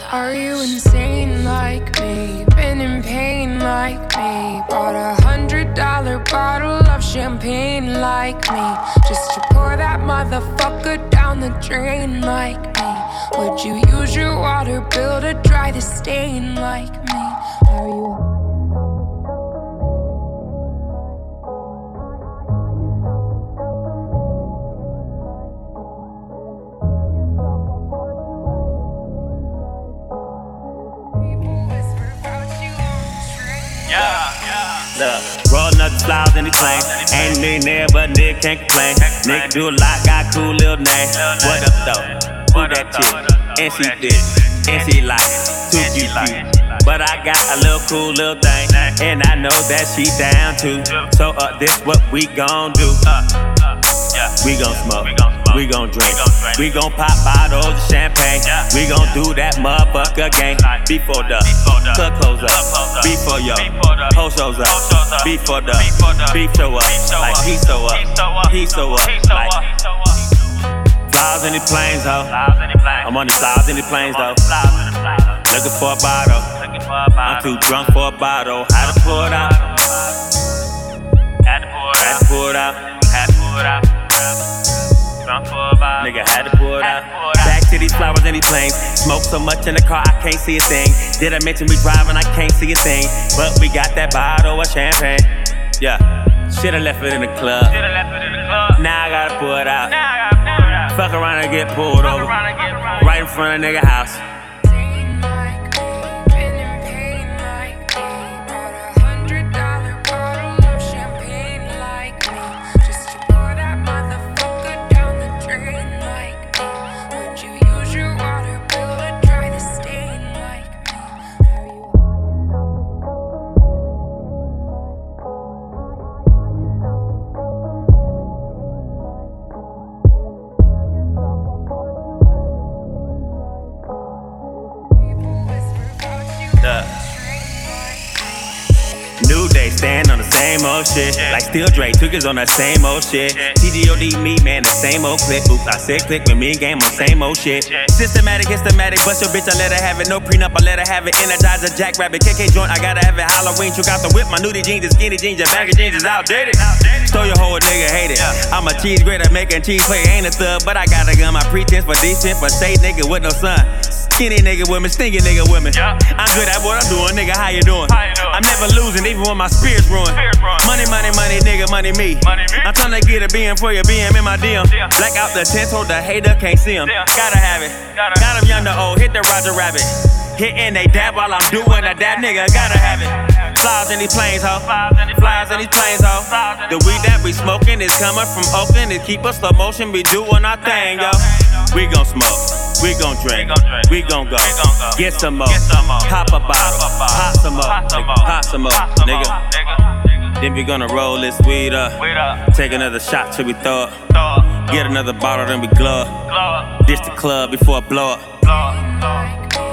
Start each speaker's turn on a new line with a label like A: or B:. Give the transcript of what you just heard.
A: Are you insane like me? Been in pain like me? Bought $100 bottle of champagne like me, just to pour that motherfucker down the drain like me. Would you use your water bill to dry the stain like me? Are you
B: Look, rollin' up the flowers in the plane. Ain't a millionaire, but nigga can't complain. Nigga do a lot, got a cool little name. What up, though? Who that chick? And she thick, and she like too cute. But I got a little cool little thing, and I know that she down too. So this what we gon' do. We gon' smoke, we gon' drink, we gon' pop bottles of champagne. We gon' do that motherfucker game. Before the club close up, before your whole shows up, before the beef show up, like he so up, like flowers in the planes, ho. I'm on the flowers in the planes, though. Looking for a bottle, I'm too drunk for a bottle. Had to pour it out, had to pour it out. Nigga had to pour it out. Back to these flowers and these planes. Smoke so much in the car I can't see a thing. Did I mention we driving? I can't see a thing. But we got that bottle of champagne. Yeah, shoulda left it in the club. Now I gotta pour it out. Fuck around and get pulled over right in front of nigga house. New day, stand on the same old shit. Like Still Dre, took us on that same old shit. TGOD me, man, the same old clip. Oops, I said click with me and game on same old shit. Systematic, bust your bitch, I let her have it. No prenup, I let her have it. Energizer, Jackrabbit, KK joint, I gotta have it. Halloween, took out the whip, my nudie jeans, the skinny jeans, your baggy jeans is outdated. Stole your whole nigga, hate it. I'm a cheese grater, making cheese play, ain't a thug. But I gotta gun my pretense for decent, for state nigga with no son. Skinny nigga with me, stinky nigga with me. I'm good at what I'm doing, nigga, how you doing? I'm never losing, even when my spirit's ruined. Money, nigga, money me. I'm tryna get a BM for your BM in my DM. Black out the tent, so the hater can't see him. Gotta have it. Got him young to old, hit the Roger Rabbit. Hitting they dab while I'm doing a dab, nigga, gotta have it. Flies in these planes, ho. Flies in these planes, ho. The weed that we smoking is coming from Oakland. It keep us slow motion, we doing our thing, yo. We gon' smoke, we gon' drink, we gon' go. Get some more, pop a bottle, pop some more, pop some more, nigga. Then we gonna roll this weed up. Take another shot till we throw up. Get another bottle, then we glow up. Ditch the club before I blow up.